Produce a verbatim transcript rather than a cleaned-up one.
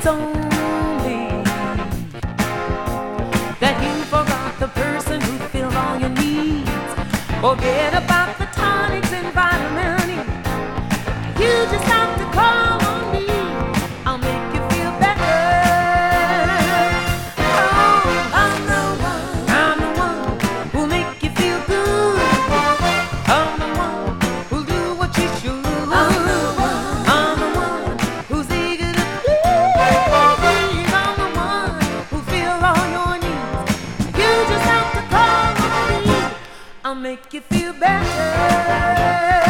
don't believe that you forgot the person who fills all your needs. Forget about the tonics and vitamin. You just have to call on me. I'll make you feel better. Oh, I'm the one. I'm the one who'll make you feel good. I'm the one who'll do what you should. I'm the one. I'm the one who's eager to please. I'm the one who'll fill all your needs. You just have to call on me. I'll make you feel better.